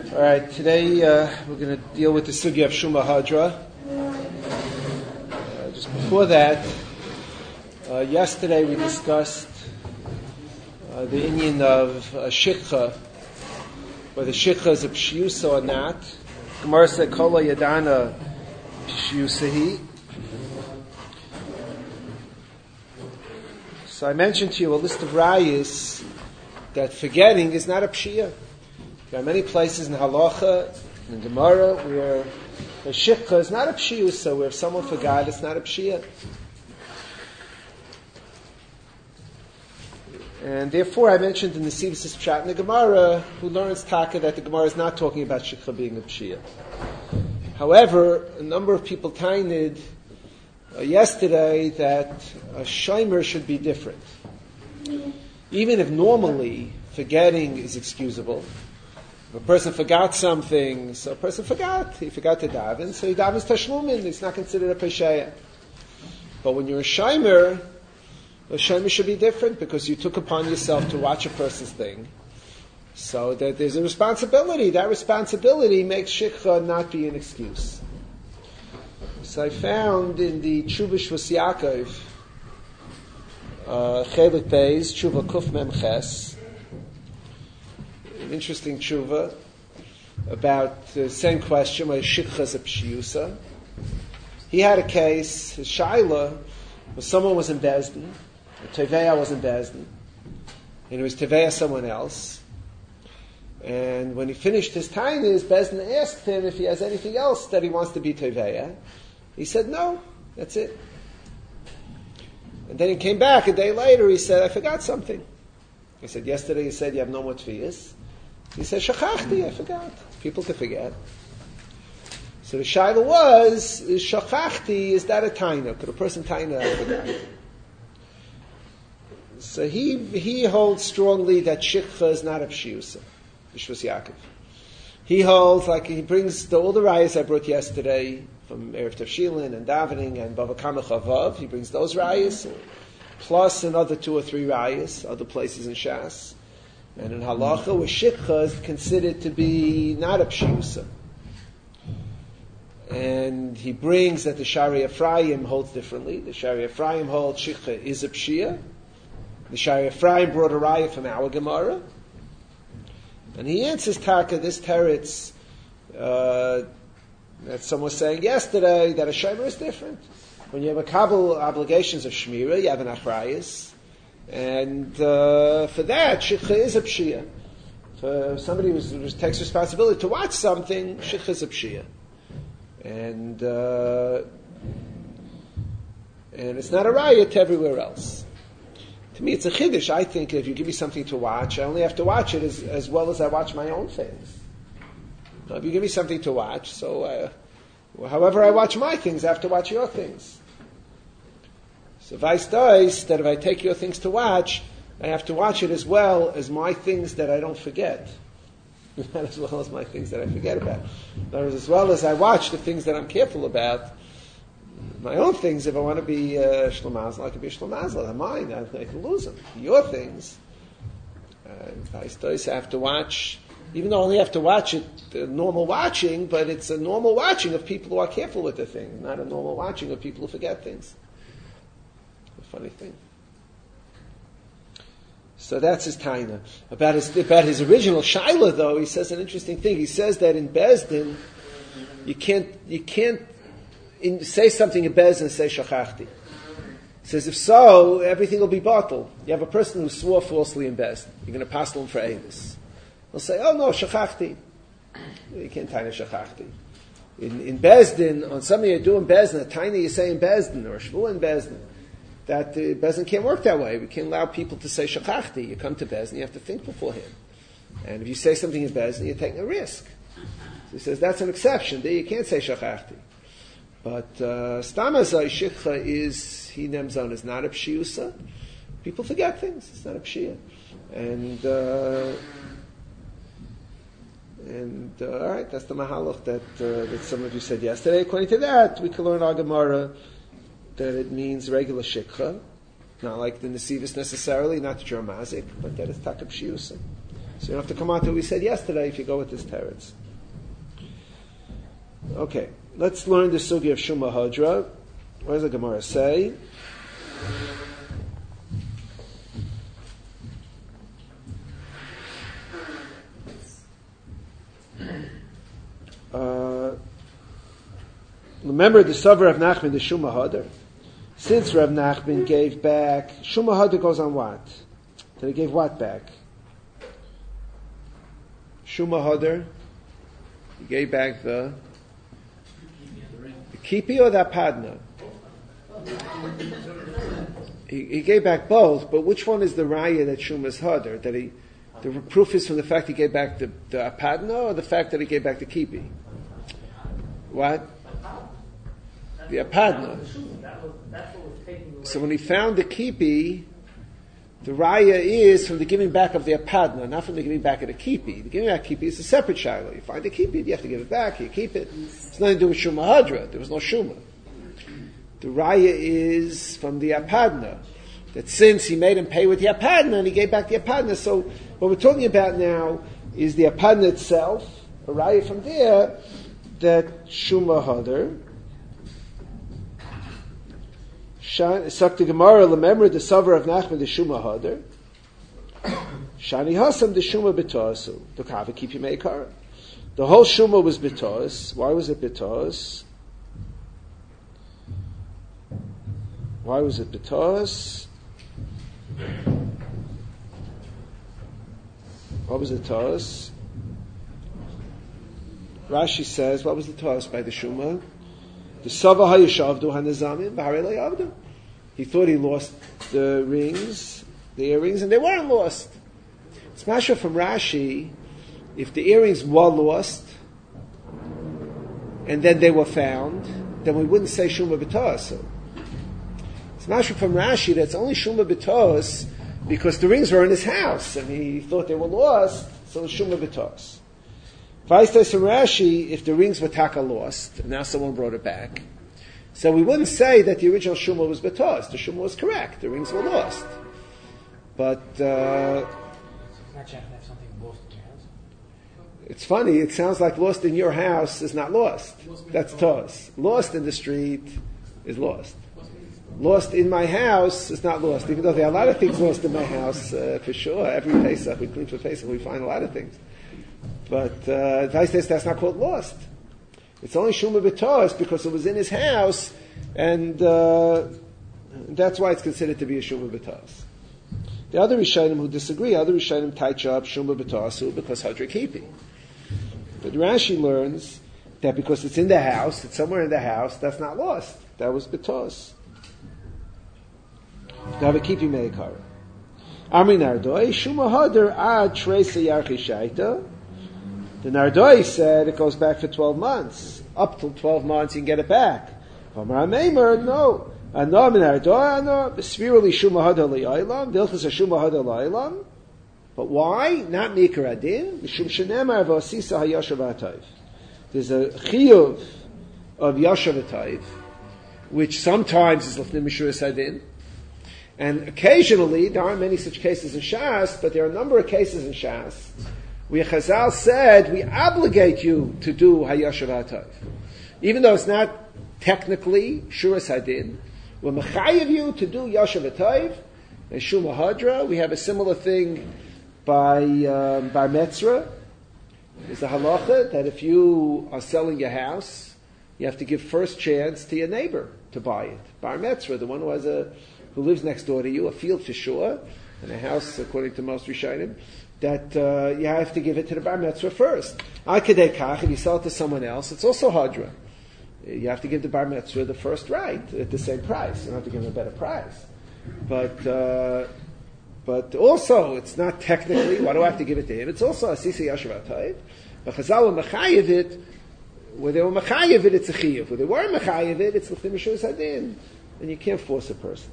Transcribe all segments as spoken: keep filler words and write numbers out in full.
All right, today uh, we're going to deal with the sugya of Shumah Hadra. Uh, just before that, uh, yesterday we discussed uh, the inyan of uh, shikha, whether shikha is a pshiyusa or not. Gemara said, Kola Yadana pshiyusahi. So I mentioned to you a list of rayas that forgetting is not a pshiyah. There are many places in Halacha, in Gemara, where the shikha is not a pshiyusa, where if someone forgot, it's not a pshiyah. And therefore, I mentioned in the Sivas Pshat in the Gemara, who learns Taka that the Gemara is not talking about shikha being a pshiyah. However, a number of people tainted uh, yesterday that a shomer should be different. Even if normally forgetting is excusable, if a person forgot something, so a person forgot, he forgot to daven, so he davens tashlumin, it's not considered a pesheya. But when you're a shomer, a shomer should be different because you took upon yourself to watch a person's thing. So that there's a responsibility. That responsibility makes shikha not be an excuse. So I found in the Tshuva Shvus Yaakov, uh, Chelik Beis, Tshuva Kuf Mem Ches, an interesting tshuva about the same question, whether shikha is a pshiyusa. He had a case, his shaila, where someone was in Bezdin, Teveya was in Bezdin, and it was Teveya someone else. And when he finished his tainis, Bezdin asked him if he has anything else that he wants to be Teveya. He said, no, that's it. And then he came back a day later, he said, I forgot something. He said, yesterday you said you have no more tefiyas. He said, shachachti, I forgot. People can forget. So the shaila was, is shachachti, is that a taina? Could a person taina I forgot? So he he holds strongly that shikha is not a pshiyusa. Shvus Yaakov. He holds, like he brings the, all the rayas I brought yesterday from Erev Tavshilin and davening and Bava Kama Chavav. He brings those rayas, plus another two or three rayas, other places in Shas. And in Halacha, where shikha is considered to be not a pshiyusa. And he brings that the Shari Ephraim holds differently. The Shari Ephraim holds shikha is a pshiyah. The Shari Ephraim brought a raya from our Gemara. And he answers Taka, this teretz, uh, that someone was saying yesterday, that a shomer is different. When you have a couple obligations of shmira, you have an achrayas. And uh, for that, shikha is a pshiyah. For somebody who takes responsibility to watch something, shikha is a pshiyah. And uh, and it's not a rayat everywhere else. To me, it's a chiddush. I think if you give me something to watch, I only have to watch it as, as well as I watch my own things. Now, if you give me something to watch, so uh, however I watch my things, I have to watch your things. So vice does that if I take your things to watch, I have to watch it as well as my things that I don't forget. Not as well as my things that I forget about. In other words, as well as I watch the things that I'm careful about, my own things, if I want to be uh, shlomazla, I can be shlomazla. They're mine. I, I can lose them. Your things, uh, vice does I have to watch, even though I only have to watch it, uh, normal watching, but it's a normal watching of people who are careful with their things, not a normal watching of people who forget things. Funny thing. So that's his taina. About his about his original shaila, though, he says an interesting thing. He says that in Bezdin, you can't you can't in, say something in Bezdin and say shachachti. He says if so, everything will be bottled. You have a person who swore falsely in Bezdin. You're going to pass him for Avis. He'll say, oh no, shachachti. You can't taina shachachti. In in Bezdin, on something you do in Bezdin, a taina you say in Bezdin or a shvu in Bezdin. That uh, Bezdin can't work that way. We can't allow people to say shachachti. You come to Bezdin, you have to think beforehand. And if you say something in Bezdin, you're taking a risk. So he says that's an exception. There you can't say shachachti. But stamazai uh, shikha is, he nemzon is not a pshiyusa. People forget things. It's not a pshiyah. And, uh, and uh, all right, that's the mahalach that, uh, that some of you said yesterday. According to that, we can learn our Gemara that it means regular shikha, not like the nesivus necessarily, not the dramazik, but that it's takab shiusa. So you don't have to come on to what we said yesterday if you go with this teretz. Okay, let's learn the sugi of Shuma Hadra. What does the Gemara say? Uh, remember the Savar of Nachman, the Shuma Hadar. Since Rav Nachman gave back, Shuma Hadar goes on what? Then he gave what back? Shuma Hadar, he gave back the, the kipi or the apadna? He, he gave back both, but which one is the raya that Shuma's Hadar? That he, the proof is from the fact he gave back the, the apadna or the fact that he gave back the kipi? What? The apadna. So when he found the kipi, the raya is from the giving back of the apadna, not from the giving back of the kipi. The giving back kipi is a separate shiloh. You find the kipi, you have to give it back, you keep it. It's nothing to do with Shuma Hadra. There was no Shuma. The raya is from the apadna. That since he made him pay with the apadna and he gave back the apadna, so what we're talking about now is the apadna itself, a raya from there, that Shuma Hadar. Sakta Gemara, remember the Savar of Nachman, the Shuma Hadar. Shani Hasam, the Shuma B'tos. The Kava keep you Meikara. The whole Shuma was B'tos. Why was it B'tos? Why was it B'tos? What was the Tos? Rashi says, what was the Tos by the Shuma? The Sava Hayashavdu Hanazamim Baharei Yavdu. He thought he lost the rings, the earrings, and they weren't lost. It's masha from Rashi, if the earrings were lost, and then they were found, then we wouldn't say Shuma B'tos. It's masha from Rashi that's only Shuma B'tos because the rings were in his house, and he thought they were lost, so it's Shuma B'tos. Vaistais from Rashi, if the rings were taka lost, and now someone brought it back, so we wouldn't say that the original Shuma was B'tos. The Shuma was correct. The rings were lost. But, uh... it's funny, it sounds like lost in your house is not lost. That's tos. Lost in the street is lost. Lost in my house is not lost, even though there are a lot of things lost in my house, uh, for sure. Every Pesach, we clean for Pesach, we find a lot of things. But, uh, that's not called lost. It's only Shuma B'tos because it was in his house, and uh, that's why it's considered to be a Shuma B'tos. The other Rishonim who disagree, other Rishonim touch up Shuma B'tosu because Hadra Kipi. But Rashi learns that because it's in the house, it's somewhere in the house, that's not lost. That was B'tos. Gava Kipi Meikara. Amri Nardoi, Shuma Hadar Ad Tresa Yarchi Shaita. The Nardoi said it goes back for twelve months. Up till twelve months you can get it back. Amar Meimer, no. Anam Nardoi, Anam, Svirali Shuma Hadar Li'aylam, Dilchas Shuma Hadar Li'aylam. But why? Not Mikar Adin. Mishum Shenemar V'asisa HaYashav HaTayv. There's a chiyuv of Yashav HaTayv, which sometimes is Lefnim Mishuras Adin. And occasionally, there aren't many such cases in Shas, but there are a number of cases in Shas where Chazal said, we obligate you to do Hayashav HaTayv. Even though it's not technically Shuras Hadin, we're mechayev you to do Yashav HaTayv and Shuma Hadra. We have a similar thing by um, Bar Metzra. There's a halacha that if you are selling your house, you have to give first chance to your neighbor to buy it. Bar Metzra, the one who has a, who lives next door to you, a field for sure, and a house, according to most Rishonim, that uh, you have to give it to the Bar Metzra first. Akadei Kach, if you sell it to someone else, it's also Hadra. You have to give the Bar Metzra the first right at the same price. You don't have to give him a better price. But uh, but also, it's not technically, why do I have to give it to him? It's also a Sisi Yashav HaTayv. But Chazal were Mechayev it, where they were Mechayev it, it's a Chiyuv. Where they weren't Mechayev it, it's L'chim Mishus Hadin. And you can't force a person.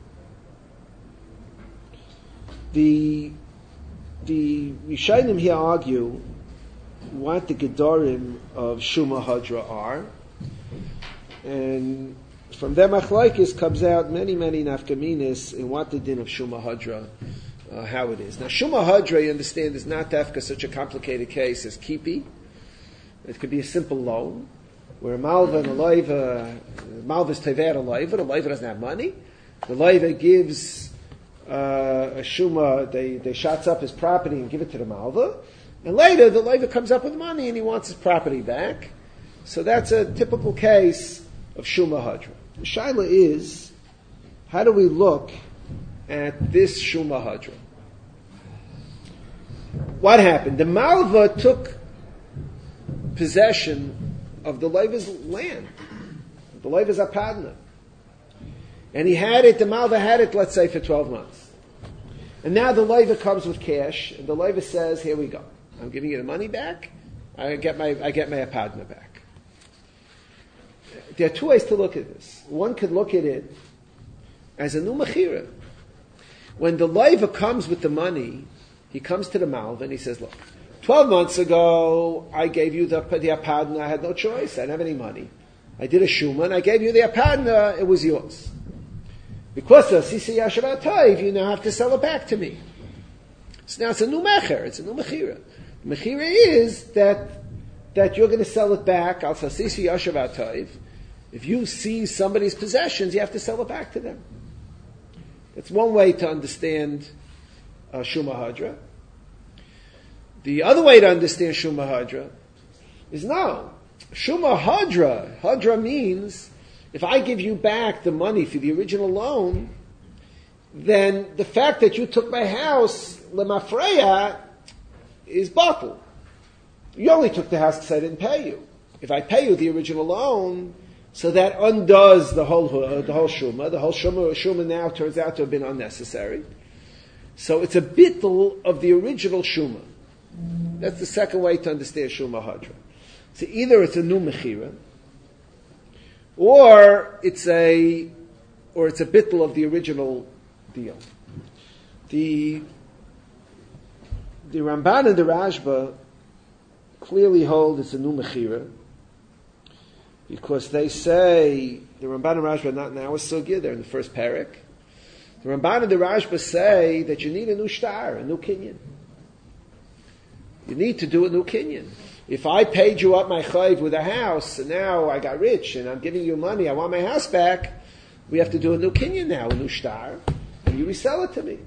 The The Rishonim here argue what the Gedorim of Shuma Hadra are, and from their machlokes comes out many, many nafkaminas in what the din of Shuma Hadra uh, how it is. Now, Shuma Hadra, you understand, is not tafka such a complicated case as kipi. It could be a simple loan, where a malva and a loiva, malva is tever a loiva, the loiva doesn't have money. The loiva gives uh, a shuma, they, they shots up his property and give it to the malva. And later, the loiva comes up with money and he wants his property back. So that's a typical case of Shuma Hadra. The shaila is, how do we look at this Shuma Hadra? What happened? The malva took possession of the loiva's land, the loiva's apadna. And he had it, the malva had it, let's say, for twelve months. And now the loiva comes with cash, and the loiva says, here we go. I'm giving you the money back. I get my, I get my apadna back. There are two ways to look at this. One could look at it as a new mechira. When the loiva comes with the money, he comes to the malva and he says, look, twelve months ago, I gave you the, the apadna, I had no choice, I didn't have any money. I did a shuma and I gave you the apadna, it was yours. Because of Sisi Yasharat Taiv, you now have to sell it back to me. So now it's a new mecher, it's a new mechira. The mechira is that, that you're going to sell it back, al Sisi Yasharat Taiv. If you seize somebody's possessions, you have to sell it back to them. That's one way to understand uh, Shuma Hadra. The other way to understand Shuma Hadra is no. Shuma Hadra, Hadra means if I give you back the money for the original loan, then the fact that you took my house, lemafreya, is batel. You only took the house because I didn't pay you. If I pay you the original loan, so that undoes the whole uh, the whole shuma. The whole shuma, shuma now turns out to have been unnecessary. So it's a bittul of the original shuma. That's the second way to understand Shuma Hadra. So either it's a new mechira, or it's a, or it's a bittul of the original deal. The the Ramban and the Rashba clearly hold it's a new mechira, because they say the Ramban and Rashba are not now a sugya; they're in the first parak. The Ramban and the Rashba say that you need a new shtar, a new kinyan. You need to do a new kinyan. If I paid you up my chayv with a house, and now I got rich, and I'm giving you money, I want my house back, we have to do a new kinyan now, a new shtar, and you resell it to me.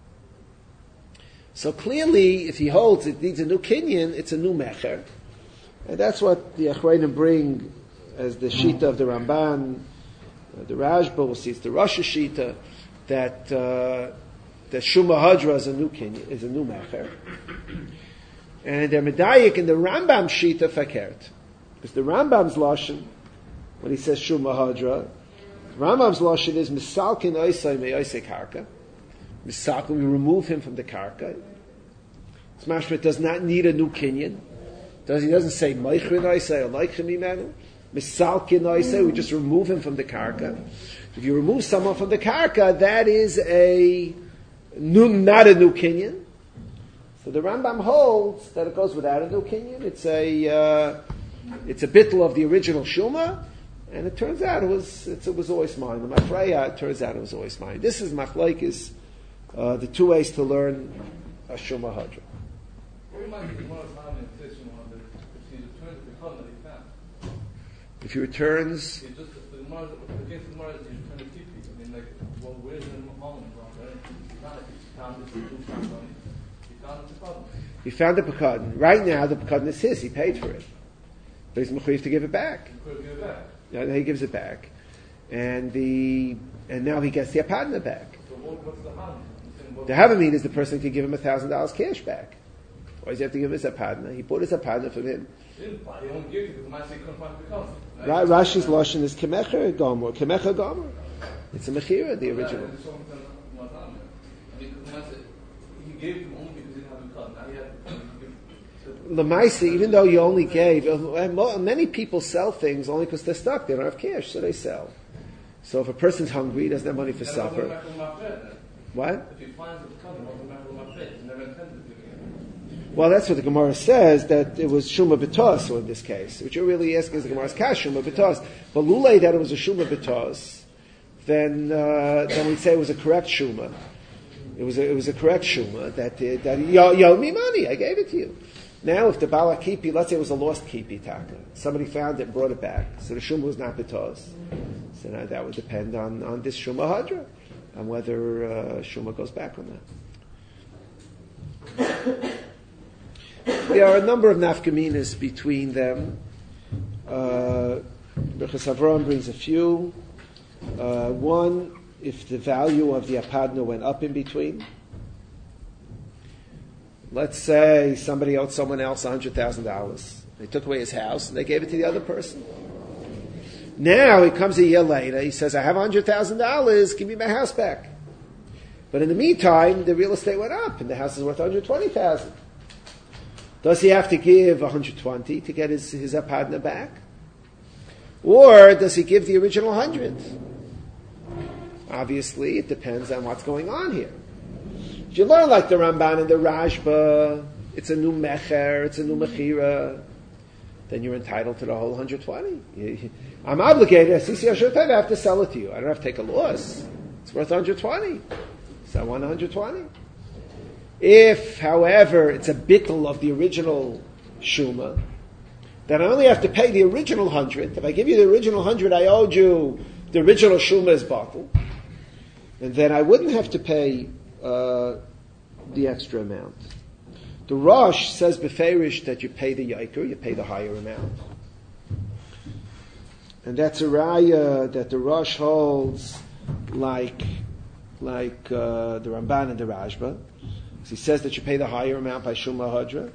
So clearly, if he holds it needs a new kinyan, it's a new mecher. And that's what the Achreinim bring as the shita of the Ramban, uh, the Rashba, we'll see it's the Rosh Shita, that, uh, that Shuma Hadra is a new kinyan, is a new mecher. And they're medayik in the Rambam Shita fakert. Because the Rambam's lashon, when he says Shuma Hadra, Rambam's lashon is misalkin oisai me'oisei karka. Misalkin, we remove him from the karka. It's mashma, does not need a new kinyan. Does he doesn't say meichrin oisei or leichim imenu. Misalkin oisei, we just remove him from the karka. If you remove someone from the karka, that is a new, not a new kinyan. So the Rambam holds that it goes without a new kinyan. It's a uh, it's a bittul of the original shuma, and it turns out it was it's, it was always mine. The mafreya, it turns out it was always mine. This is machlokes, uh, the two ways to learn a shuma hadra. If he returns, he found the pekadon. Right now, the pekadon is his. He paid for it, but he's mechuyev to give it back. Yeah, he gives it back, and the and now he gets the apadna back. So what's the harm? The Havamim is the person who can give him a thousand dollars cash back. Why does he have to give his apadna? He bought his apadna from him. Right, Rashi's lashon is kemecher gomer, kemecher gomer. It's a mechira, the original. He gave him only because he didn't have a cut. Now he had. Lamaisa, even though you only gave, many people sell things only because they're stuck. They don't have cash, so they sell. So if a person's hungry, he doesn't have money for supper. What? If he finds the cut, he never intended to. Well, that's what the Gemara says, that it was Shuma B'tos, in this case. What you're really asking is the Gemara's Kash, Shuma B'tos. But Lulei, that it was a Shuma B'tos, then, uh, then we'd say it was a correct Shuma. It was a, it was a correct shuma that did, that you owe me money, I gave it to you. Now if the Bala Kipi, let's say it was a lost Kipi Taka, somebody found it and brought it back, so the shuma was not betos. So now that would depend on, on this shuma hadra, on whether uh, shuma goes back or not. There are a number of nafkaminas between them. Uh, Birchas Avraham brings a few. Uh, one, if the value of the apadna went up in between. Let's say somebody owed someone else one hundred thousand dollars. They took away his house and they gave it to the other person. Now he comes a year later, he says, I have one hundred thousand dollars, give me my house back. But in the meantime, the real estate went up and the house is worth one hundred twenty thousand dollars. Does he have to give one hundred twenty to get his, his apadna back? Or does he give the original one hundred? Obviously, it depends on what's going on here. If you learn like the Ramban and the Rashba, it's a new mecher, it's a new mechira, then you're entitled to the whole one hundred twenty. I'm obligated, I have to sell it to you. I don't have to take a loss. It's worth one hundred twenty. So I want one hundred twenty. If, however, it's a bittul of the original shuma, then I only have to pay the original one hundred. If I give you the original one hundred, I owed you the original shuma is bottle. And then I wouldn't have to pay uh, the extra amount. The Rosh says beferish that you pay the yiker, you pay the higher amount. And that's a raya that the Rosh holds like like uh, the Ramban and the Rashba. He says that you pay the higher amount by Shuma Hadra.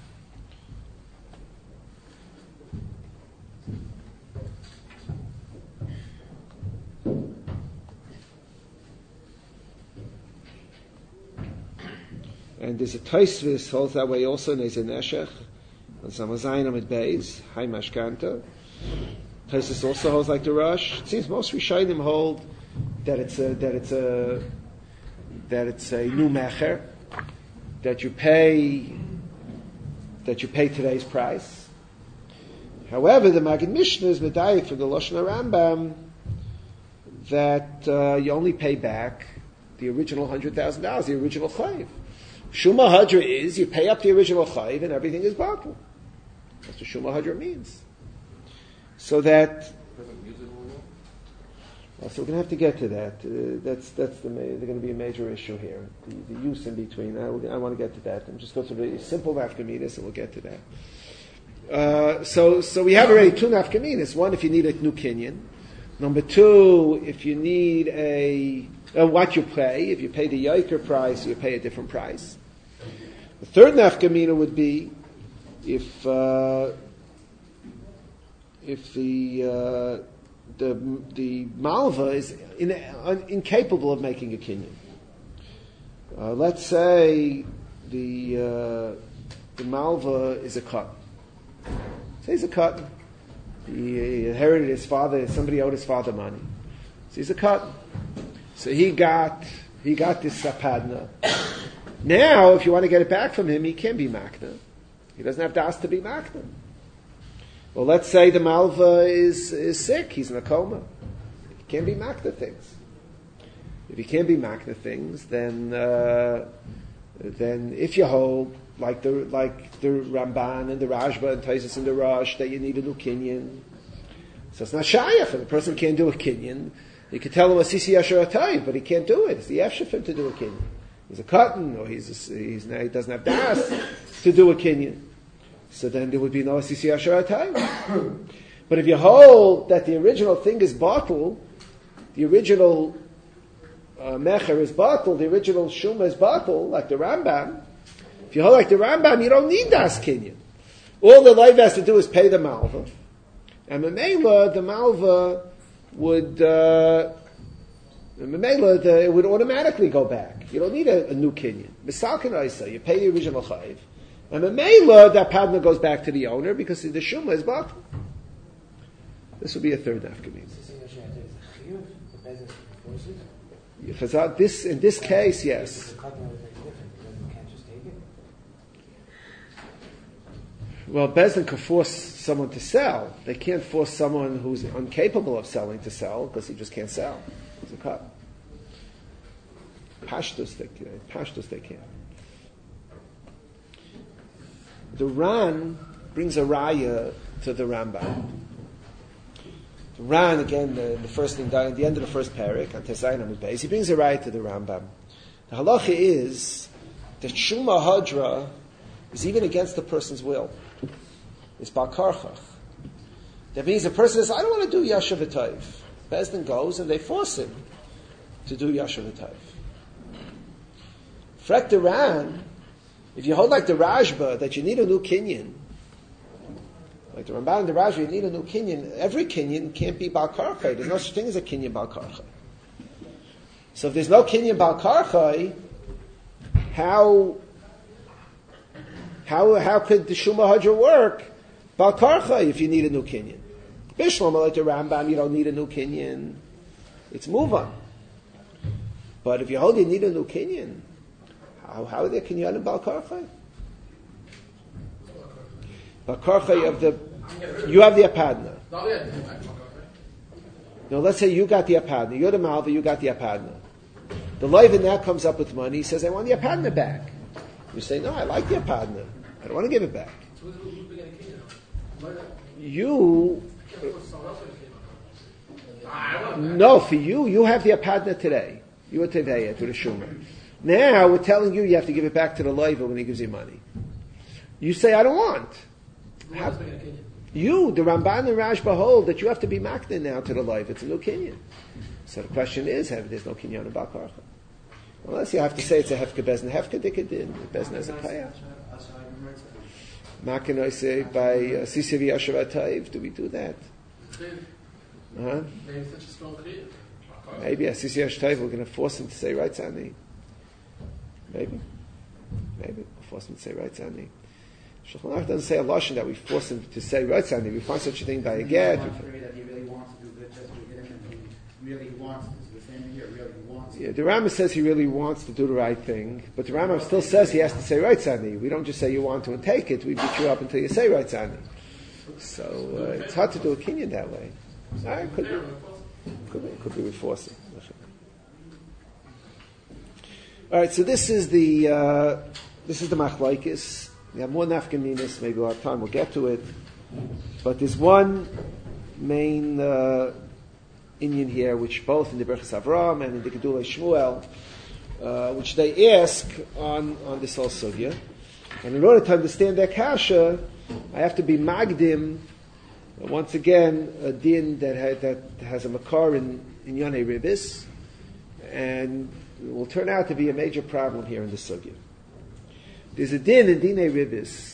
And there's a Tosfos holds that way also, and there's a Neshech on Samazayim at Beis, Hai Mashkanta. Tosfos also holds like the Rosh. It seems most Rishonim hold that it's a that it's a that it's a new mecher, that you pay that you pay today's price. However, the Maggid Mishnah is medayik for the Lashon Rambam that uh, you only pay back the original one hundred thousand dollars, the original chayv. Shuma Hadra is you pay up the original chayv and everything is batal. That's what Shuma Hadra means. So that. Well, so we're going to have to get to that. Uh, that's that's the ma- going to be a major issue here. The, the use in between. I, I want to get to that. I'm just going to the simple nafkaminas, and we'll get to that. Uh, so so we have already two nafkaminas. One, if you need a new kinyan. Number two, if you need a uh, what you pay. If you pay the yiker price, you pay a different price. The third nafkamina would be if uh, if the uh, the the malva is in, un, incapable of making a kinyan. Uh, let's say the uh, the malva is a cut. Say he's a cut. He inherited his father. Somebody owed his father money. So he's a cut. So he got he got this sapadna. Now, if you want to get it back from him, he can be makna. He doesn't have das to be makna. Well, let's say the malva is is sick. He's in a coma. He can't be makna things. If he can't be makna things, then uh, then if you hold like the like the Ramban and the Rashba and Taisus and the Rosh that you need a new kinyan, so it's not shayach. The person can't do a kinyan. You could tell him a sisi yasher atayv, but he can't do it. It's the efshah for him to do a kinyan. He's a cotton, or he's a, he's now he doesn't have das to do a kinyan. So then there would be no sisi yasher atayv. But if you hold that the original thing is bottle, the original uh, mecher is bottle, the original shuma is bottle, like the Rambam. If you hold like the Rambam, you don't need das kinyan. All the life has to do is pay the malva, and Memela, the malva would uh, Memela, the, it would automatically go back. You don't need a, a new kinyan. Misalkin Isa, you pay the original chayiv, and Memela, that padna goes back to the owner because the shuma is bottle. This would be a third nafkamin. This in this case, yes. Well, Bezdin can force someone to sell. They can't force someone who's incapable of selling to sell because he just can't sell. It's a cut. Pashtus they can. Pashtus they can. The Ran brings a raya to the Rambam. The Ran, again, the, the first thing, at the end of the first parak, on Tezayin Amud Beis, he brings a raya to the Rambam. The halacha is that Shuma Hadra is even against the person's will. It's Bal Karchach. That means the person says, I don't want to do Yashav V'Tayv. Bezdin goes and they force him to do Yashav V'Tayv. Frek the Ran, if you hold like the Rajba, that you need a new Kinyan, like the Ramban and the Rajba, you need a new Kinyan, every Kinyan can't be Bal Karchai. There's no such thing as a Kinyan Bal Karchai. So if there's no Kinyan Bal Karchai, how, how, how could the Shuma Hadra work Bal Karchai if you need a new Kinyan? Bishlam, like the Rambam, you don't need a new Kinyan. It's move on. But if you hold you need a new Kinyan, how, how are there Kinyan and Bal Karchai? Bal Karchai of the, you have the Apadna. No, let's say you got the Apadna. You're the Malva, you got the Apadna. The Levin now comes up with money, he says, I want the Apadna back. You say, no, I like the Apadna. I don't want to give it back. You, no, for you, you have the Apadna today. You are Teveya to the Shumer. Now we're telling you you have to give it back to the Levin when he gives you money. You say, I don't want. How, you, the Ramban and Rajba hold that you have to be makna now to the life. It's a new Kinyan. So the question is, have, there's no Kinyan in Bal Karcha. Unless you have to say it's a Hefka Bezna. Hefka Dikadin. Bezna has a Payah. Makna say by Sisiv Yashav Atayv. Do we do that? Uh-huh. Maybe a Sisiv Yashav Atayv, we're going to force him to say right Zani. Maybe. Maybe. We'll force him to say right Zani. Shulchan Aruch doesn't say a lashon that we force him to say right Zani. We find such a thing by a get. That he really wants to do good just to get him, and he really wants to. The same here, really wants. Yeah, the Rambam says he really wants to do the right thing, but the Rambam still says he has to say right Zani. We don't just say you want to and take it. We beat you up until you say right Zani. So uh, it's hard to do a kinyan that way. Ah, could be, could be, could be with forcing. All right, so this is the uh, this is the machlokes. We have more nafkaminas, maybe we'll have time, we'll get to it. But there's one main uh, inyan here, which both in the Berachas Avram and in the Gedulei Shmuel, uh, which they ask on, on this whole sugya. And in order to understand their kasha, I have to be magdim, uh, once again, a din that, ha- that has a makar in, in Yonei Ribis, and it will turn out to be a major problem here in the sugya. There's a din in Dinei Ribis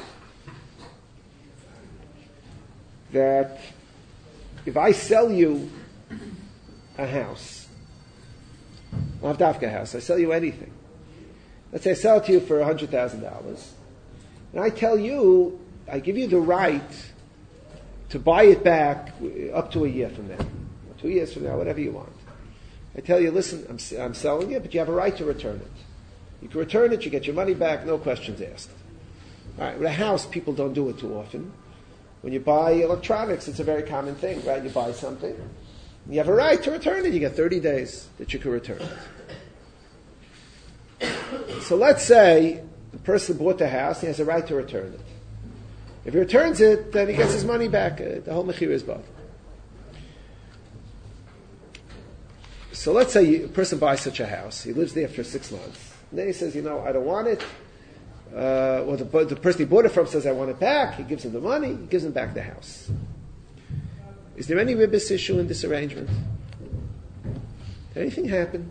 that if I sell you a house, I have dafka house, I sell you anything. Let's say I sell it to you for one hundred thousand dollars, and I tell you, I give you the right to buy it back up to a year from now, two years from now, whatever you want. I tell you, listen, I'm, I'm selling it, but you have a right to return it. You can return it, you get your money back, no questions asked. All right, with a house, people don't do it too often. When you buy electronics, it's a very common thing, right? You buy something, you have a right to return it, you get thirty days that you can return it. So let's say the person bought the house, he has a right to return it. If he returns it, then he gets his money back. The whole mechira is bought. So let's say a person buys such a house, he lives there for six months. And then he says, you know, I don't want it. Uh, well, the, the person he bought it from says, I want it back. He gives him the money. He gives him back the house. Is there any ribis issue in this arrangement? Did anything happen?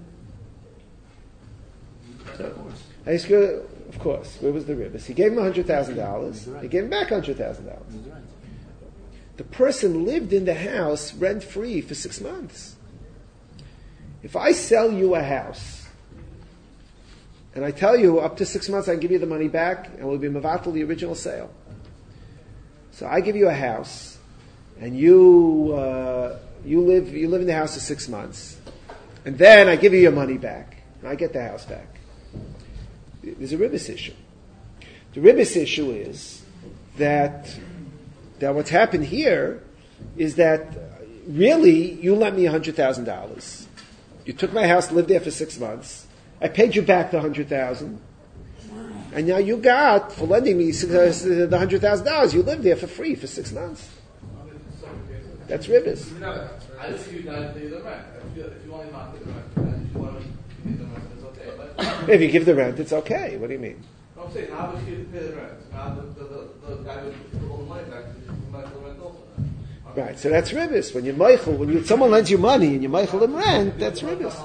No. I ask you, of course, where was the ribis? He gave him one hundred thousand dollars. He gave him back one hundred thousand dollars. The person lived in the house rent-free for six months. If I sell you a house, and I tell you, up to six months I can give you the money back, and we'll be mevatel the original sale. So I give you a house, and you uh, you live you live in the house for six months, and then I give you your money back, and I get the house back. There's a ribis issue. The ribis issue is that that what's happened here is that really you lent me a hundred thousand dollars. You took my house, lived there for six months. I paid you back the hundred thousand, and now you got for lending me the hundred thousand dollars. You lived there for free for six months. That's ribbis. I just give you guys pay the rent. If you, if you want to not pay the rent, then if you want to pay the rent, it's okay. But If you give the rent, it's okay. What do you mean? I'm saying, how would you pay the rent? Now the, the, the, the guy would put all the money back to you might the rent also. Right, so that's ribbis. When you're meichel, when you, someone lends you money and you're meichel them rent, that's ribbis.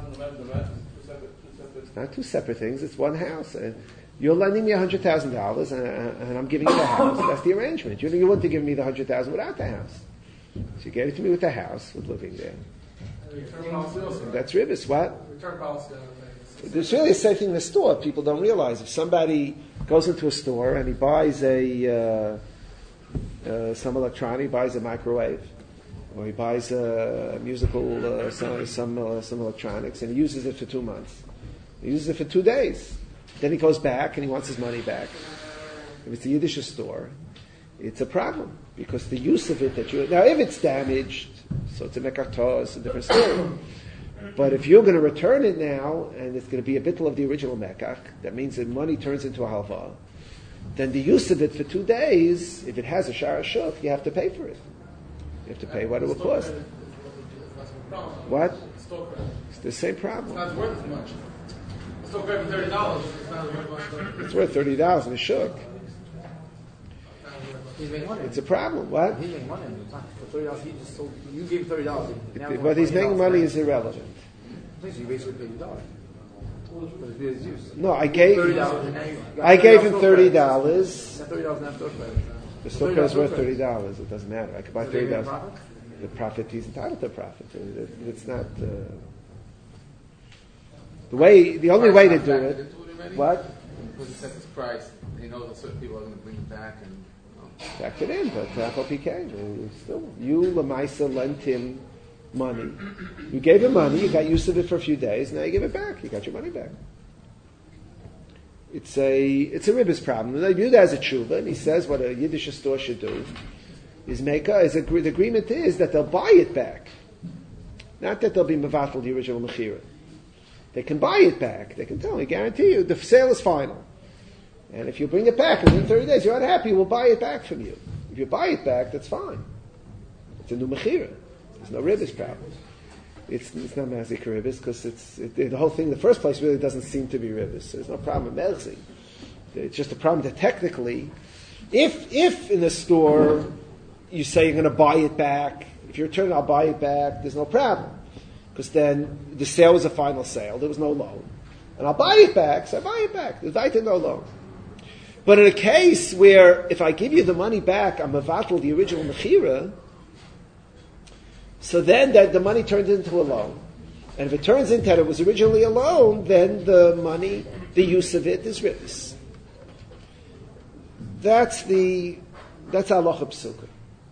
It's not two separate things, it's one house. And you're lending me one hundred thousand dollars and, and I'm giving you the house. That's the arrangement. You, you want to give me the one hundred thousand dollars without the house. So you gave it to me with the house, with living there. And that's ribbis. What? There's really a same thing in the store. People don't realize. If somebody goes into a store and he buys a... Uh, Uh, some electronic, buys a microwave, or he buys a musical, uh, some some, uh, some electronics, and he uses it for two months. He uses it for two days. Then he goes back and he wants his money back. If it's a Yiddish store, it's a problem because the use of it that you now if it's damaged, so it's a mekarto, it's a different story. But if you're going to return it now and it's going to be a bittul of the original mekach, that means that money turns into a halva. Then the use of it for two days, if it has a shara shuk, you have to pay for it. You have to pay what it will cost. What? It's the same problem. It's not worth as much. It's still worth thirty dollars. It's not worth much. It's worth thirty dollars in a shuk. He's making money. It's a problem. What? He's making money. It's not for thirty dollars. He just sold. You gave him thirty dollars. What he's making money is irrelevant. You basically paid the dollar. No, I gave. $30 I gave him thirty dollars. Thirty dollars not store credit. The store credit is worth thirty dollars. It doesn't matter. I could buy thirty dollars. The profit, he's entitled to profit. It's not uh, the way. The only way to do it. What? Because it sets its price. He knows that certain people are going to bring it back and. Backed it in, but F P K still you Lamaisa lent him money. You gave him money. You got use of it for a few days. Now you give it back. You got your money back. It's a it's a ribbis problem. They view that as a tshuva, and he says what a Yiddish store should do is make a is agree, the agreement is that they'll buy it back, not that they'll be mevatel the original mechira. They can buy it back. They can tell me, guarantee you, the sale is final. And if you bring it back within thirty days, you're unhappy, we'll buy it back from you. If you buy it back, that's fine. It's a new mechira. There's no ribbis problem. It's, it's not mazik ribbis because it's it, the whole thing in the first place really doesn't seem to be ribbis. So there's no problem with merzi. It's just a problem that technically, if if in the store you say you're going to buy it back, if you return, I'll buy it back. There's no problem because then the sale was a final sale. There was no loan, and I'll buy it back. So I buy it back. There's weiter no loan. But in a case where if I give you the money back, I'm mevatel the original mechira. So then that the money turns into a loan. And if it turns into that it was originally a loan, then the money, the use of it is ribbis. That's the, that's halacha psuka.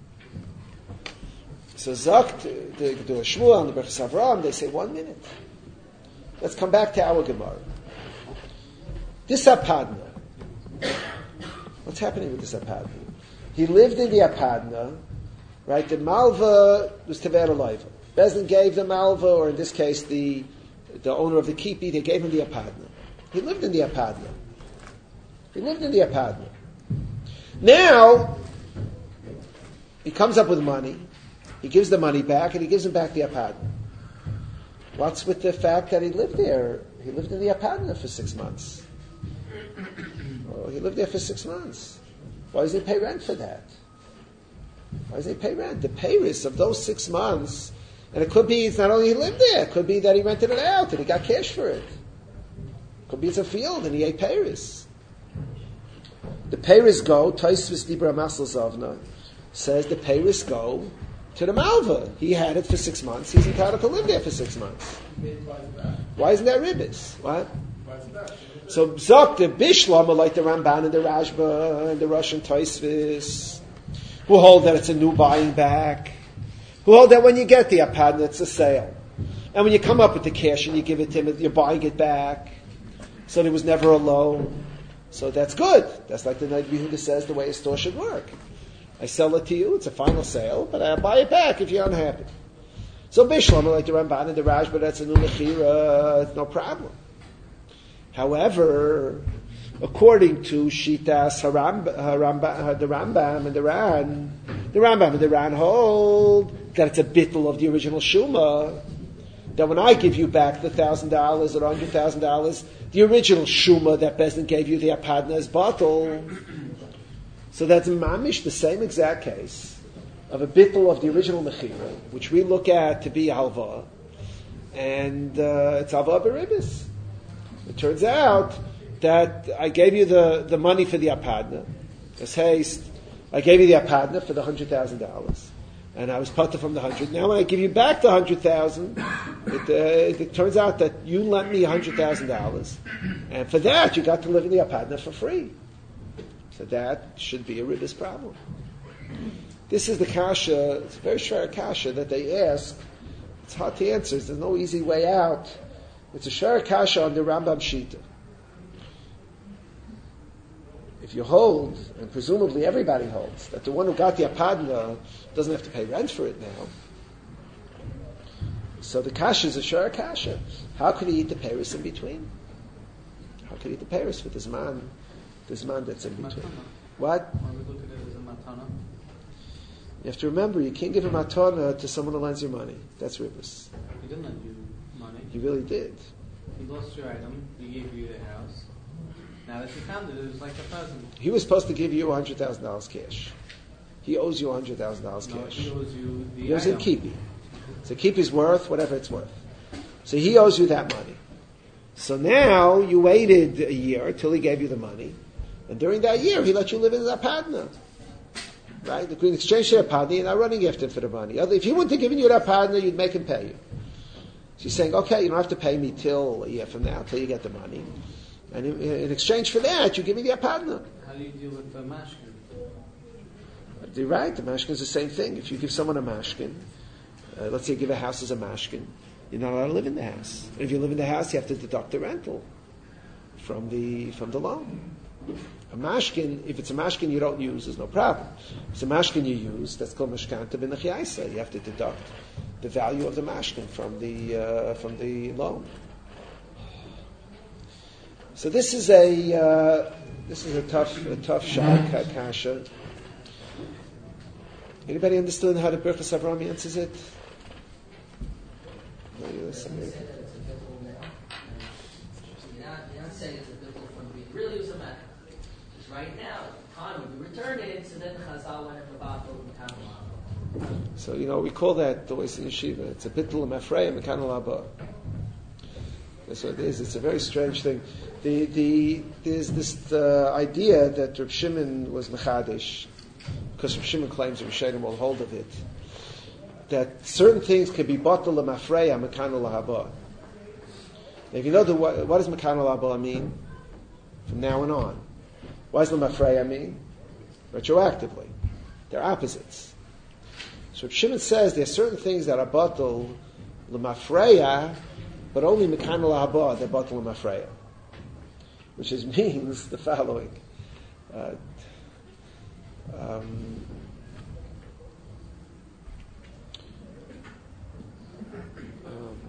So Zakt, the Gedul Shmuel and the Berchus Avraham, they say, one minute. Let's come back to our Gemara. This Apadna. What's happening with this Apadna? He lived in the Apadna. Right, the malva was Tever Leiva. Bezdin gave the malva, or in this case, the the owner of the kipi, they gave him the apadna. He lived in the apadna. He lived in the apadna. Now, he comes up with money. He gives the money back, and he gives him back the apadna. What's with the fact that he lived there? He lived in the apadna for six months. Oh, he lived there for six months. Why does he pay rent for that? Why does he pay rent? The payris of those six months, and it could be it's not only he lived there, it could be that he rented it out and he got cash for it. It could be it's a field and he ate payris. The payris go, Taisvis Dibra Masal Zavna says the payris go to the Malva. He had it for six months, he's entitled to live there for six months. Why isn't that ribbis? What? So Zok, the Bishlam, like the Ramban and the Rashba and the Russian Taisvis, who hold that it's a new buying back, who hold that when you get the apadna, it's a sale. And when you come up with the cash and you give it to him, you're buying it back. So there was never a loan. So that's good. That's like the Nag Yehuda says the way a store should work. I sell it to you, it's a final sale, but I buy it back if you're unhappy. So Bishlam, like the Ramban and the Raj, but that's a new mechira, it's no problem. However, according to Shitas Haram, Haramba, the Rambam and the Ran, the Rambam and the Ran hold that it's a bittul of the original Shuma. That when I give you back the thousand dollars or hundred thousand dollars, the original Shuma that Bezdin gave you, the Apadna, is bottle. So that's mamish the same exact case of a bittul of the original Mechira, which we look at to be halva, and uh, it's halva beribis. It turns out that I gave you the, the money for the Apadna. As haste, I gave you the Apadna for the hundred thousand dollars. And I was putter from the hundred. Now when I give you back the hundred thousand, it, uh, it, it turns out that you lent me a hundred thousand dollars, and for that you got to live in the Apadna for free. So that should be a ribis problem. This is the kasha. It's a very shara kasha that they ask. It's hard to answer. There's no easy way out. It's a shara kasha on the Rambam Shita. If you hold, and presumably everybody holds, that the one who got the Apadna doesn't have to pay rent for it now. So the kasha is a shara kasha. How could he eat the Paris in between? How could he eat the Paris with this man, this man that's in between? Matana. What? Why we look at it as a matana? You have to remember, you can't give a matana to someone who lends you money. That's ribis. He didn't lend you money. He really did. He lost your item. He gave you the house. Now that you found it, it was like a present. He was supposed to give you one hundred thousand dollars cash. He owes you one hundred thousand dollars No, cash. he owes you the He owes him item. kipi. So kipi's worth whatever it's worth. So he owes you that money. So now you waited a year till he gave you the money, and during that year he let you live in his Apadna. Right? The Queen exchanged your Apadna, you're not running after him for the money. If he wouldn't have given you that Apadna, you'd make him pay you. She's saying, okay, you don't have to pay me till a year from now, till you get the money. And in, in exchange for that, you give me the Apadna. How do you deal with the mashkin? You're right, the mashkin is the same thing. If you give someone a mashkin, uh, let's say you give a house as a mashkin, you're not allowed to live in the house. And if you live in the house, you have to deduct the rental from the from the loan. A mashkin, if it's a mashkin you don't use, there's no problem. If it's a mashkin you use, that's called mashkanta b'nechiyaisa. You have to deduct the value of the mashkin from the uh, from the loan. So this is a uh, this is a tough a tough shot kasha. Anybody understood how the Birchas Avraham answers it? No, you listen. You're not, you're not saying it's a biblical point of view. It really was a matter. Just right now, at the time when you return it, so then Chazal went into Bato and Kanal. So, you know, we call that the way in yeshiva. It's a bittul of Mafrei and Mekanal Abba. That's what it is. It's a very strange thing. The, the, there's this uh, idea that Reb Shimon was Mechadish, because Reb Shimon claims Reb Shainim will hold of it, that certain things can be batal l'mafreya mekanul lahaba. If you know the, what, what does mekanul lahaba mean? From now and on. What does l'mafreya mean? Retroactively. They're opposites. So Reb Shimon says there are certain things that are batal l'mafreya, but only mekanul lahaba, they're batal l'mafreya. Which is, means the following. Uh, um, um,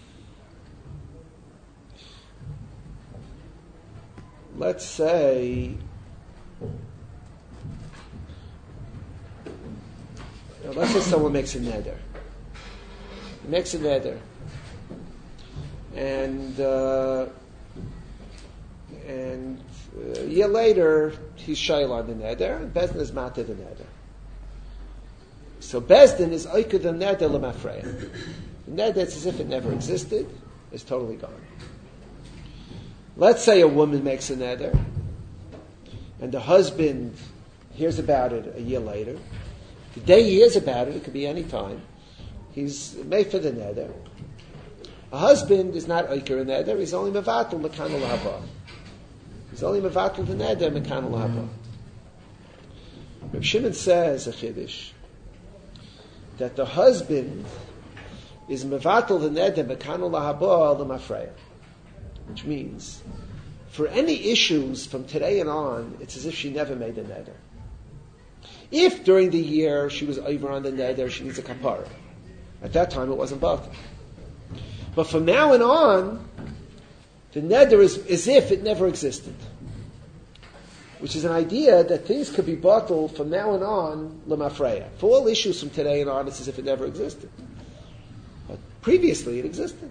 let's say let's say someone makes a neder. He makes a neder. And uh, and uh, a year later, he's shayla on the neder, and Bezdin is mated the neder. So Bezdin is oiked the neder l'mafreya. The neder, it's as if it never existed, is totally gone. Let's say a woman makes a neder, and the husband hears about it a year later. The day he hears about it, it could be any time, he's made for the neder. A husband is not oiked a neder, he's only mevatel mekanul haba. He's only mevatel the neder mekanul haba. Reb Shimon says a chiddush that the husband is mevatel the neder mekanul haba l'mafreya, which means for any issues from today and on, it's as if she never made a neder. If during the year she was over on the neder, she needs a kapara. At that time, it wasn't batel. But from now and on, the neder is as if it never existed, which is an idea that things could be bottled from now and on lemafreya. For all issues from today and on, it's as if it never existed. But previously, it existed.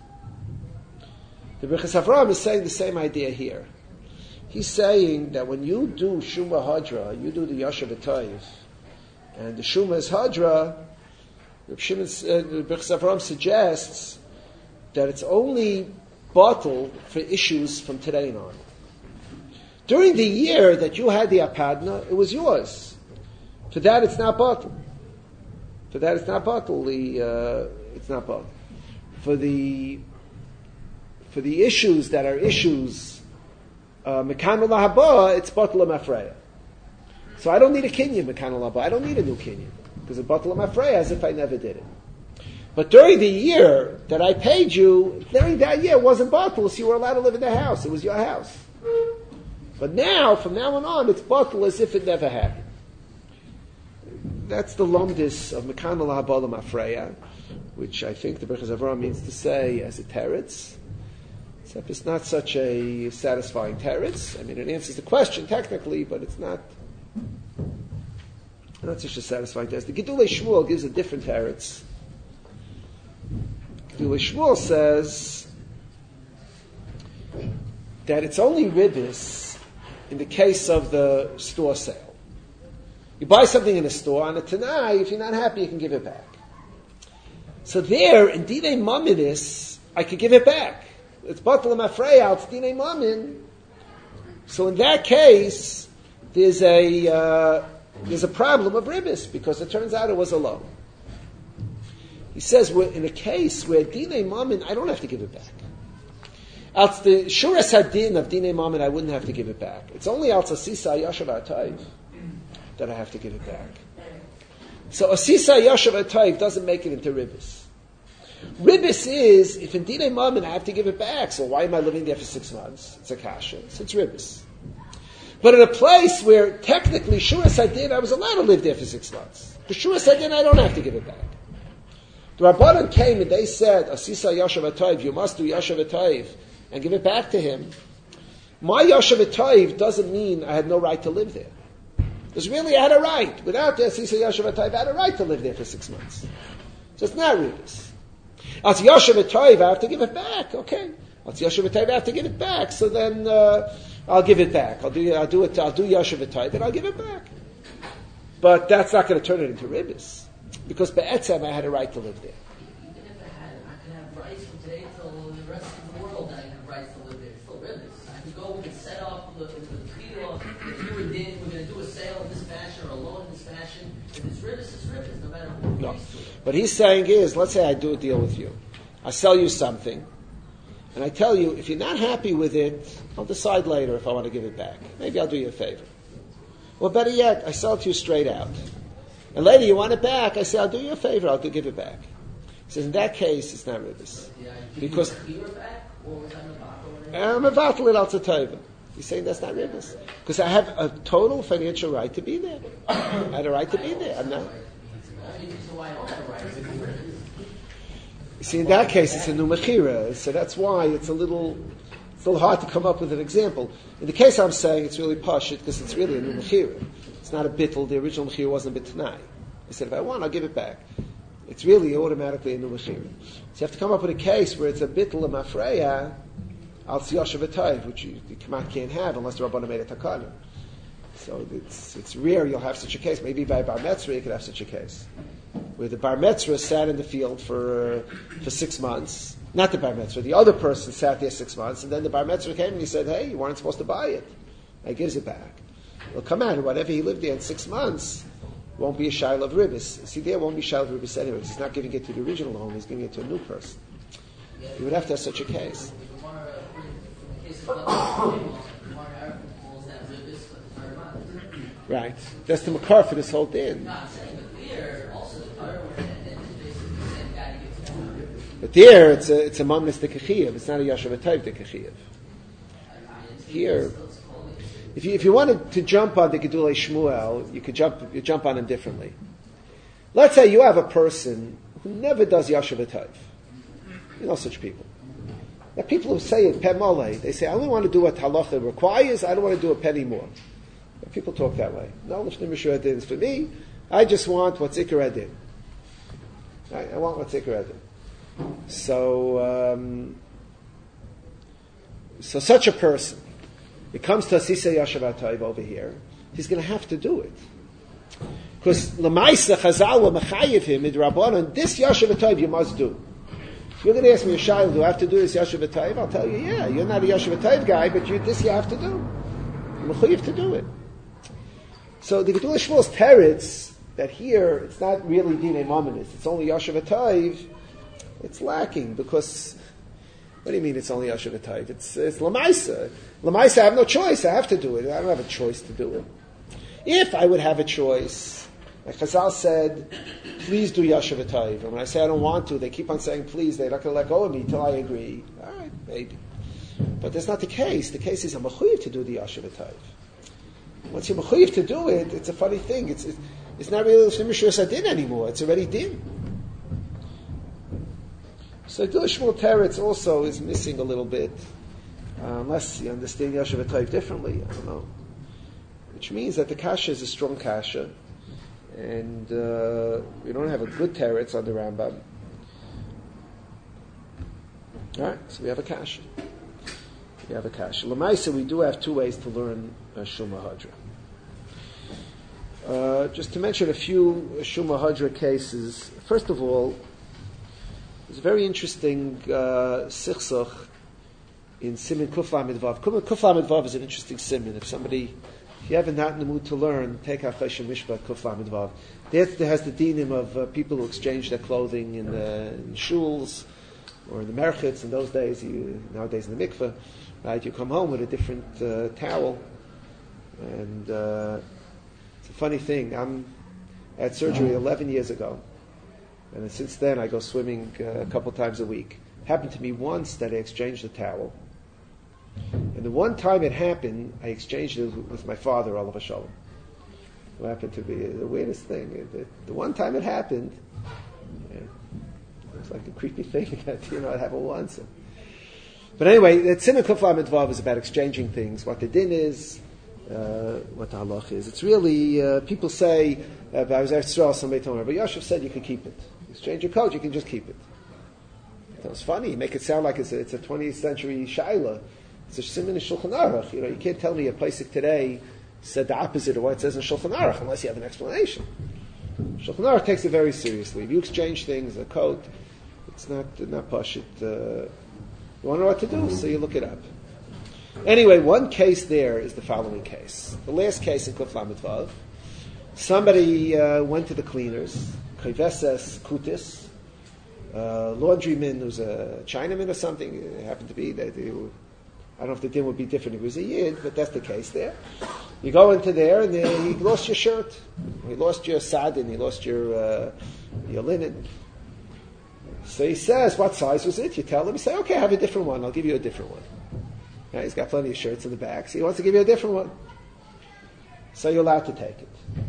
The Birchas Avraham is saying the same idea here. He's saying that when you do Shuma Hadra, you do the Yashav Toiv, and the Shuma is Hadra, the Birchas Avraham suggests that it's only bottled for issues from today and on. During the year that you had the Apadna, it was yours. For that, it's not bottled. For that, it's not bottled. The, uh, it's not bottled. For the for the issues that are issues Mekan Haba, it's bottled Mafreya. So I don't need a kinyan Mekan Haba. I don't need a new kinyan because it's bottled Mafreya as if I never did it. But during the year that I paid you, during that year it wasn't bottled, so you were allowed to live in the house. It was your house. But now, from now on, it's bottled as if it never happened. That's the lomdis of Mekan Haba Mafreya, which I think the Birchas Avraham means to say as a teretz. Except it's not such a satisfying teretz. I mean, it answers the question technically, but it's not not such a satisfying teretz. The Gedulei Shmuel gives a different teretz. Gedulei Shmuel says that it's only ribis in the case of the store sale. You buy something in a store, on a Tanai, if you're not happy, you can give it back. So there, in Dinei Maminis, I could give it back. It's batal mafreya, it's dinei mamin. So in that case, there's a uh, there's a problem of ribis because it turns out it was a loan. He says we're in a case where dinei mamin, I don't have to give it back. Als the shuras hadin of dinei mamin, I wouldn't have to give it back. It's only als asisa yashav atayv that I have to give it back. So asisa yashav atayv doesn't make it into ribis. Ribis is, if in Dinei Mamin I have to give it back, so why am I living there for six months? It's a kasha. So it's ribis. But in a place where technically Shuras Hadin, I was allowed to live there for six months. The Shuras Hadin, I don't have to give it back. The Rabbanan came and they said, Asisa Yashav Atayv, you must do Yashav Atayv, and give it back to him. My Yashav Atayv doesn't mean I had no right to live there. Because really I had a right. Without the Asisa Yashav Atayv, I had a right to live there for six months. So it's not ribis. As Yashav Atayv, I have to give it back. Okay. As Yashav Atayv, I have to give it back. So then uh, I'll give it back. I'll do. I'll do it. I'll do Yashav Atayv, and I'll give it back. But that's not going to turn it into ribis because be'etzem I had a right to live there. Even if I had, I could have rights from today till the rest of the world. I have rights to live there. It's still ribis. I could go. We could set up the the deal. If you were did, we're going to do a sale in this fashion or a loan in this fashion. If it's ribis, it's ribis, no matter who. No. What he's saying is, let's say I do a deal with you. I sell you something, and I tell you, if you're not happy with it, I'll decide later if I want to give it back. Maybe I'll do you a favor. Well, better yet, I sell it to you straight out. And later you want it back, I say, I'll do you a favor, I'll do, give it back. He says, in that case, it's not ribis. Yeah, because I'm a vatal al tzatayva. He's saying that's not ribis. Because I have a total financial right to be there. I had a right to be there. I'm not. You see, in that case, it's a new mechira, so that's why it's a little, it's a little hard to come up with an example. In the case I'm saying, it's really pashut because it's really a new mechira. It's not a bittul. The original mechira wasn't a bitnai. I said, if I want, I'll give it back. It's really automatically a new mechira. So you have to come up with a case where it's a bittul of mafreya al siyashav atayv, which you, you can't have unless the Rabbanah made a takana. So it's it's rare you'll have such a case. Maybe by bar metzra you could have such a case where the bar metzra sat in the field for uh, for six months. Not the bar metzra, the other person sat there six months, and then the bar metzra came and he said, "Hey, you weren't supposed to buy it." I gives it back. Well, come out, whatever he lived there in six months won't be a shail of ribis. See, there won't be shail of ribis anyway. He's not giving it to the original owner; he's giving it to a new person. You would have to have such a case. Right. That's the makar for this whole thing. But there, it's a it's a mamnis de kechiyev. It's not a yashav atayv de kechiyev. Here, if you if you wanted to jump on the Gedulei Shmuel, you could jump you jump on him differently. Let's say you have a person who never does yashav atayv. You know such people. There are people who say it, Pemole, they say, I only want to do what halacha requires, I don't want to do a penny more. People talk that way. No, Lifnei Mishra Adin is for me. I just want what's Ikar Adin. I, I want what's Ikar Adin. So, um, so such a person, it comes to Asisa Yashav HaTayv over here, he's going to have to do it. Because Lamaisa Chazal will mechayiv him in Rabbanon, this Yashav HaTayv you must do. If you're going to ask me a shayla, do I have to do this Yashav HaTayv? I'll tell you, yeah, you're not a Yashav HaTayv guy, but you, this you have to do. You're mechayiv to do it. So the Gedula Shmuel's teretz that here it's not really dinei mominus, it's only Yashav HaTayv, it's lacking because what do you mean it's only Yashav HaTayv? It's it's Lamaisa. Lamaisa, I have no choice. I have to do it. I don't have a choice to do it. If I would have a choice, like Chazal said, please do Yashav HaTayv. And when I say I don't want to, they keep on saying please. They're not going to let go of me until I agree. All right, maybe. But that's not the case. The case is I'm mechuyev to do the Yashav HaTayv. Once you're mechuyev to do it, it's a funny thing. It's it's, it's not really Lifnei Mishra Adin anymore. It's already din. So Gedula Shmuel teretz also is missing a little bit, uh, unless you understand Yashav HaTayv differently. I don't know. Which means that the kasha is a strong kasha, and uh, we don't have a good teretz on the Rambam. All right, so we have a kasha. We have a kasha. L'maisa, we do have two ways to learn uh, Shuma Hadra. Uh, just to mention a few Shuma Hadra cases. First of all, there's a very interesting uh, sichsach in Simin Kuf Lamed Vav. Kuf Lamed Vav is an interesting simin. If somebody, if you haven't not in the mood to learn, take Choshen Mishpat Kuf Lamed Vav. There has the dinim of uh, people who exchange their clothing in the in shuls or in the merchits. In those days, you, nowadays in the mikveh, right? You come home with a different uh, towel, and uh, it's a funny thing. I'm I had surgery eleven years ago. And since then, I go swimming uh, a couple times a week. It happened to me once that I exchanged a towel. And the one time it happened, I exchanged it with my father, Olav Hashalom. It happened to be the weirdest thing. It, it, the one time it happened, yeah, it was like a creepy thing that, you know, I'd have it once. But anyway, the Siman Kuf Lamed Vav is about exchanging things, what the din is, uh, what the halach is. It's really, uh, people say, uh, I was at Yisrael, somebody told me, but Yosef said you can keep it. Exchange your coat, you can just keep it. That was funny. You make it sound like it's a, it's a twentieth century shaila. It's a siman in Shulchan Aruch. You know, you can't tell me a pasuk today said the opposite of what it says in Shulchan Aruch unless you have an explanation. Shulchan Aruch takes it very seriously. If you exchange things, a coat, it's not not pashut. Uh, you want to know what to do, so you look it up. Anyway, one case there is the following case. The last case in Kuf Lamed Vav. Somebody uh, went to the cleaners. Chayveses Kutis, uh, laundryman who's a Chinaman or something, it happened to be, they, they were, I don't know if the din would be different if it was a Yid, but that's the case there. You go into there and then he lost your shirt, he lost your sadin, he lost your uh, your linen. So he says, what size was it? You tell him, you say, okay, I have a different one, I'll give you a different one. Right? He's got plenty of shirts in the back, so he wants to give you a different one. So you're allowed to take it.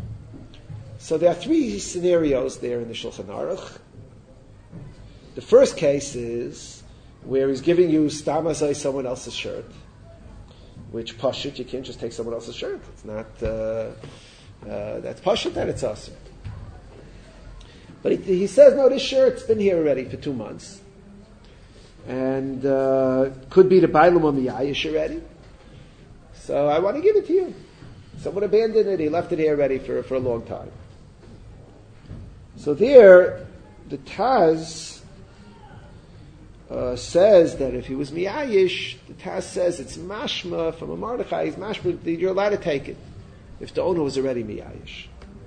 So there are three scenarios there in the Shulchan Aruch. The first case is where he's giving you stam azay someone else's shirt, which pashut, you can't just take someone else's shirt. It's not, uh, uh, that's pashut, that it's asur. But he, he says, no, this shirt's been here already for two months. And uh, could be the Bailam of Miyayish already. So I want to give it to you. Someone abandoned it, he left it here already for, for a long time. So there, the Taz uh, says that if he was miyayish, the Taz says it's mashma from a Mordechai, he's mashma, you're allowed to take it if the owner was already miyayish.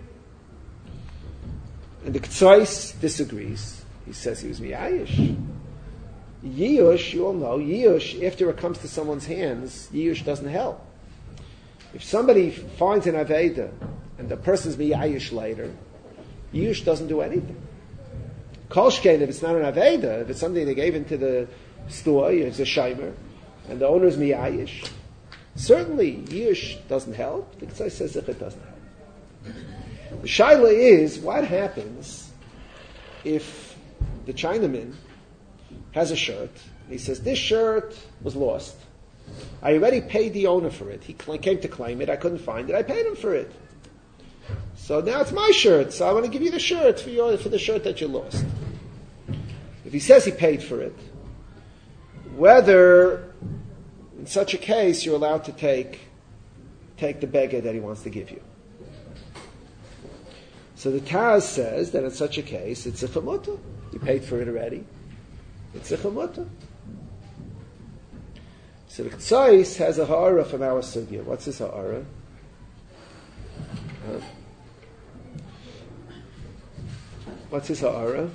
And the Ketzais disagrees. He says he was miyayish. Yiyush, you all know, Yiyush, after it comes to someone's hands, Yiyush doesn't help. If somebody finds an Aveda and the person's miyayish later, Yiyush doesn't do anything. Kolshkein, if it's not an Aveda, if it's something they gave into the store, it's a Shaimer, and the owner's miyayish, certainly Yiyush doesn't help. The Ketzai says if it doesn't help. The Shaila is, what happens if the Chinaman has a shirt, He says, this shirt was lost. I already paid the owner for it. He cl- came to claim it. I couldn't find it. I paid him for it. So now it's my shirt. So I want to give you the shirt for your for the shirt that you lost. If he says he paid for it, whether in such a case you're allowed to take take the beggar that he wants to give you. So the Taz says that in such a case it's a chamutah. You paid for it already. It's a chamutah. So the Tzais has a ha'ara from our sugya. What's his ha'ara? Uh, what's his ha'ara?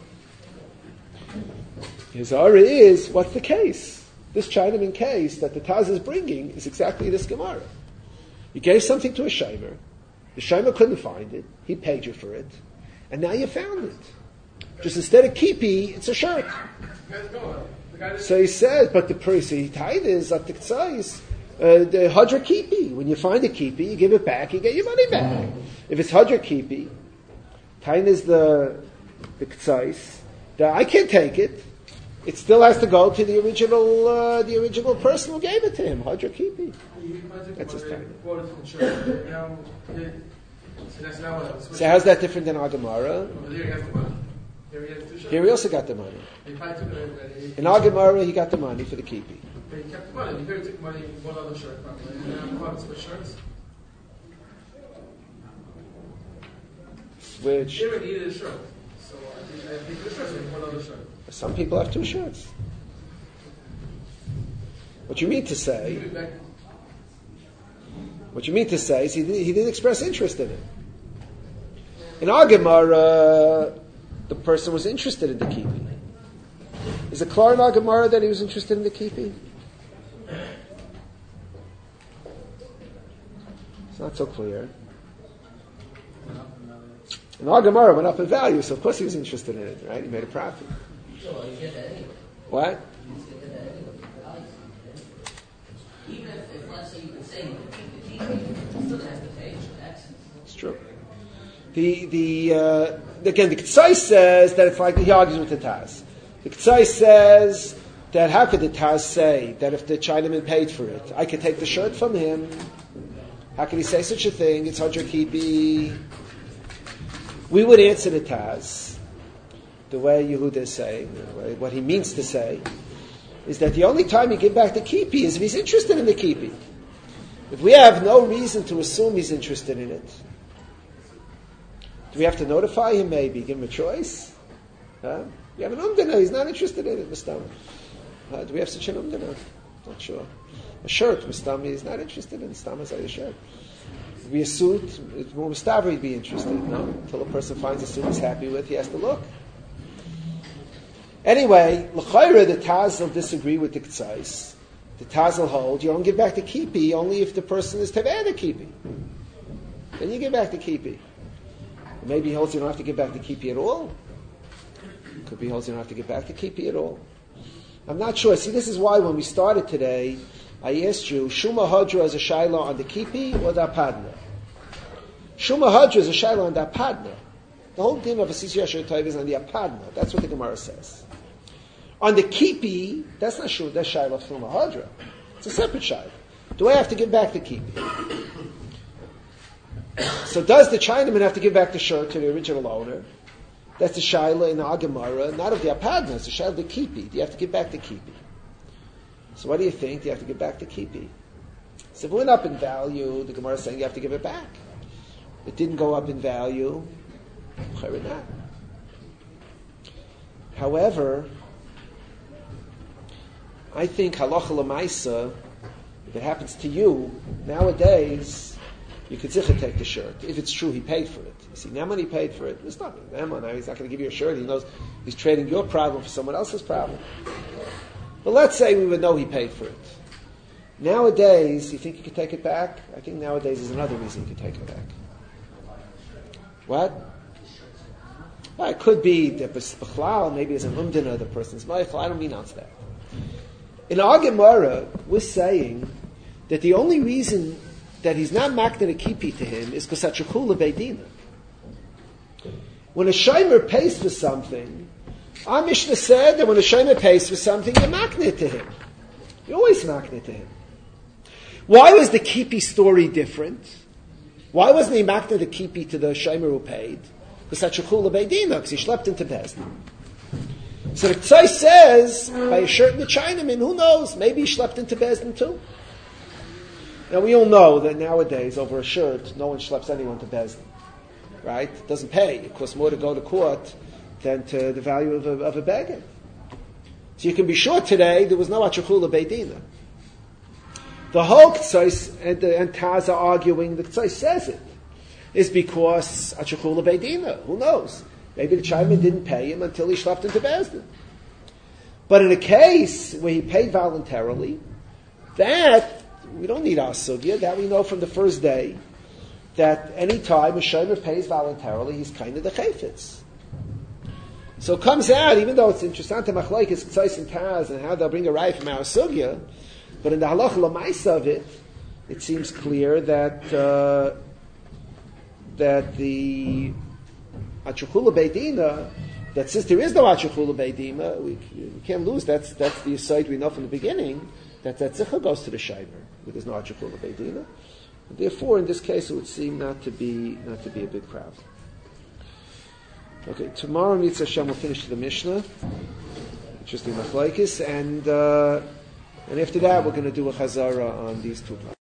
His ha'ara is, what's the case? This Chinaman case that the Taz is bringing is exactly this Gemara. You gave something to a Shomer. The Shomer couldn't find it. He paid you for it. And now you found it. Just instead of kipi, it's a shirt. So he says, but the person he tied is at the Tzais, uh, the Hadra Kipi. When you find a Kipi, you give it back, you get your money back. If it's Hadra Kipi, Tain is the the Tzais, I can't take it. It still has to go to the original uh, the original person who gave it to him, Hadra Kipi. That's his Tain. So how's that different than our Gemara? Here he also got the money. In our Gemara, he got the money for the kipi. He kept the money. He took money one other shirt probably. And now switch shirts. Which he needed a shirt, so I think I think the shirt and one other shirt. Some people have two shirts. What you mean to say? What you mean to say is he didn't, he didn't express interest in it. In our Gemara, the person was interested in the kipi. Is it clear in our Gemara that he was interested in the kipi? It's not so clear. In our Gemara, it went up in value, so of course he was interested in it, right? He made a profit. So you get that anyway. What? You still get that anyway. Even if, if let's say you could say you could keep the kipi, you still have to pay for that. It's true. The the uh, again the K'tzai says that it's like he argues with the Taz. The K'tzai says that how could the Taz say that if the Chinaman paid for it, I could take the shirt from him? How can he say such a thing? It's Hadra Kipi. We would answer the Taz the way Yehuda is saying, what he means to say, is that the only time you give back the kipi is if he's interested in the kipi. If we have no reason to assume he's interested in it, do we have to notify him maybe, give him a choice? Huh? We have an umdana, he's not interested in it, Mustami. Uh, do we have such an umdana? Not sure. A shirt, Mustami is not interested in, Mustami a shirt. If we a suit, will Mustavi be interested? No? Until a person finds a suit he's happy with, he has to look. Anyway, l'chayra, the Taz will disagree with the K'tzais. The Taz will hold, you don't give back the kipi only if the person is teveh the kipi. Then you give back the kipi. Maybe he holds you don't have to give back the kipi at all. Could be he holds you don't have to give back the kipi at all. I'm not sure. See, this is why when we started today, I asked you, Shuma Hadra is a shayla on the kipi or the apadna? Shuma Hadra is a shayla on the apadna. The whole din of a Sisi Yasher Taiv is on the apadna. That's what the Gemara says. On the kipi, that's not sure, that's shayla from a hadra. It's a separate shayla. Do I have to give back the kipi? So does the Chinaman have to give back the shirt to the original owner? That's the shayla in the Agamara, not of the apadna, it's the shayla of the kipi. Do you have to give back the kipi? So what do you think? Do you have to give back the kipi? So if it went up in value, the Gemara is saying you have to give it back. It didn't go up in value, not. However, I think halacha l'maisa, if it happens to you, nowadays, you could zicha take the shirt. If it's true he paid for it. You see, Naaman he paid for it. It's not Naaman. He's not going to give you a shirt. He knows he's trading your problem for someone else's problem. But let's say we would know he paid for it. Nowadays, you think you could take it back? I think nowadays is another reason you could take it back. What? Well, it could be that B'chlal, maybe as an umdana, the person's meichel. I don't mean on that. In our Gemara, we're saying that the only reason that he's not makna a kipi to him is because such a kula beidina. When a shomer pays for something, Our Mishnah said that when a shomer pays for something, you're makneh to him. You're always makneh to him. Why was the kipi story different? Why wasn't he makneh the kipi to the shomer who paid? Because that's shechula beidina, because he schlepped into Bezdin. So the Tzai says, by a shirt in the Chinaman, who knows? Maybe he schlepped into Bezdin too. Now we all know that nowadays, over a shirt, no one schleps anyone to Bezdin. Right? It doesn't pay. It costs more to go to court than to the value of a, of a beggar. So you can be sure today there was no Achachula Beidina. The whole Ktsais and, and Taz are arguing the Ktsais says it is because Achachula Beidina. Who knows? Maybe the Chayman didn't pay him until he schlepped into Bezdin. But in a case where he paid voluntarily, that we don't need our sugya. That we know from the first day that any time a shomer pays voluntarily, he's kind of the chayfetz. So it comes out, even though it's interesting to machlokes Ktsais and Taz and how they'll bring a raya from our sugya, but in the halacha l'maisa of it, it seems clear that uh, that the achachula beidina, that since there is no achachula beidina, we, we can't lose. That's that's the aside we know from the beginning that that zicha goes to the shomer, where there's no achachula beidina. Therefore, in this case, it would seem not to be not to be a big crowd. Okay, tomorrow, Mitzvah Hashem, will finish the Mishnah. Interesting machlokes, and uh, and after that, we're going to do a chazara on these two parts.